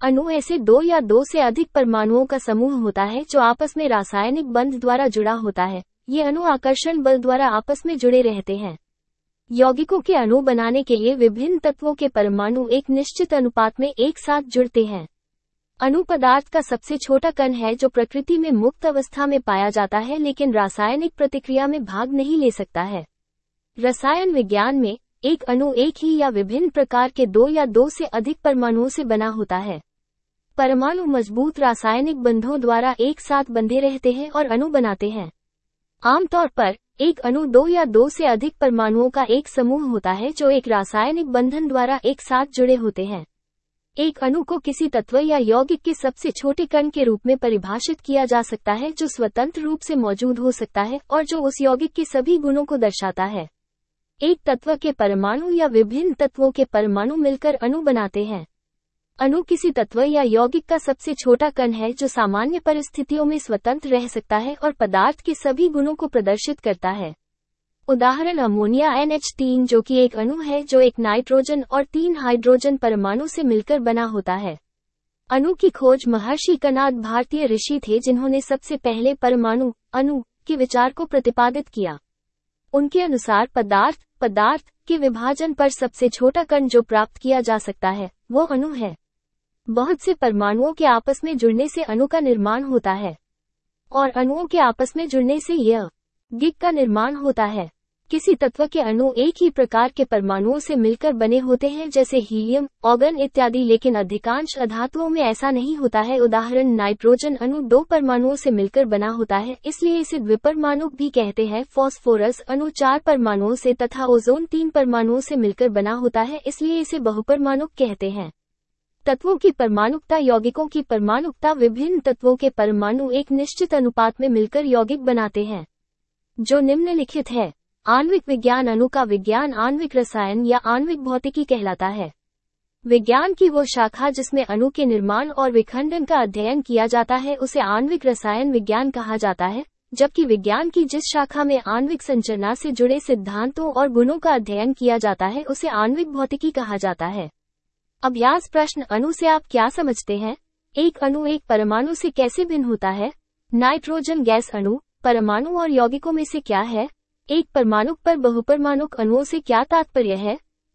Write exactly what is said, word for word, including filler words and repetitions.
अणु ऐसे दो या दो से अधिक परमाणुओं का समूह होता है जो आपस में रासायनिक बंध द्वारा जुड़ा होता है। ये अणु आकर्षण बल द्वारा आपस में जुड़े रहते हैं। यौगिकों के अणु बनाने के लिए विभिन्न तत्वों के परमाणु एक निश्चित अनुपात में एक साथ जुड़ते हैं। अणु पदार्थ का सबसे छोटा कण है जो प्रकृति में मुक्त अवस्था में पाया जाता है लेकिन रासायनिक प्रतिक्रिया में भाग नहीं ले सकता है। रसायन विज्ञान में एक अणु एक ही या विभिन्न प्रकार के दो या दो से अधिक परमाणुओं से बना होता है। परमाणु मजबूत रासायनिक बंधों द्वारा एक साथ बंधे रहते हैं और अणु बनाते हैं। आमतौर पर एक अणु दो या दो से अधिक परमाणुओं का एक समूह होता है जो एक रासायनिक बंधन द्वारा एक साथ जुड़े होते हैं। एक अणु को किसी तत्व या यौगिक के सबसे छोटे कण के रूप में परिभाषित किया जा सकता है जो स्वतंत्र रूप से मौजूद हो सकता है और जो उस यौगिक के सभी गुणों को दर्शाता है। एक तत्व के परमाणु या विभिन्न तत्वों के परमाणु मिलकर अणु बनाते हैं। अणु किसी तत्व या यौगिक का सबसे छोटा कण है जो सामान्य परिस्थितियों में स्वतंत्र रह सकता है और पदार्थ के सभी गुणों को प्रदर्शित करता है। उदाहरण अमोनिया एन एच तीन जो कि एक अणु है जो एक नाइट्रोजन और तीन हाइड्रोजन परमाणु से मिलकर बना होता है। अणु की खोज महर्षि कणाद भारतीय ऋषि थे जिन्होंने सबसे पहले परमाणु अणु के विचार को प्रतिपादित किया। उनके अनुसार पदार्थ पदार्थ के विभाजन पर सबसे छोटा कण जो प्राप्त किया जा सकता है वो अणु है। बहुत से परमाणुओं के आपस में जुड़ने से अणु का निर्माण होता है और अणुओं के आपस में जुड़ने से यौगिक का निर्माण होता है। किसी तत्व के अणु एक ही प्रकार के परमाणुओं से मिलकर बने होते हैं जैसे हीलियम, ऑर्गन इत्यादि, लेकिन अधिकांश अधातुओं में ऐसा नहीं होता है। उदाहरण नाइट्रोजन अणु दो परमाणुओं से मिलकर बना होता है, इसलिए इसे द्विपरमाणुक भी कहते हैं। फॉस्फोरस अणु चार परमाणुओं से तथा ओजोन तीन परमाणुओं से मिलकर बना होता है, इसलिए इसे बहुपरमाणुक कहते हैं। तत्वों की परमाणुकता यौगिकों की परमाणुकता विभिन्न तत्वों के परमाणु एक निश्चित अनुपात में मिलकर यौगिक बनाते हैं जो निम्नलिखित है। आणविक विज्ञान अणु का विज्ञान आणविक रसायन या आणविक भौतिकी कहलाता है। विज्ञान की वो शाखा जिसमें अणु के निर्माण और विखंडन का अध्ययन किया जाता है उसे आणविक रसायन विज्ञान कहा जाता है, जबकि विज्ञान की जिस शाखा में आणविक संरचना से जुड़े सिद्धांतों और गुणों का अध्ययन किया जाता है उसे आणविक भौतिकी कहा जाता है। अभ्यास प्रश्न अणु से आप क्या समझते हैं? एक अणु एक परमाणु से कैसे भिन्न होता है? नाइट्रोजन गैस अणु परमाणु और यौगिकों में से क्या है? एक परमाणुक पर बहुपरमाणुक अणुओं से क्या तात्पर्य है?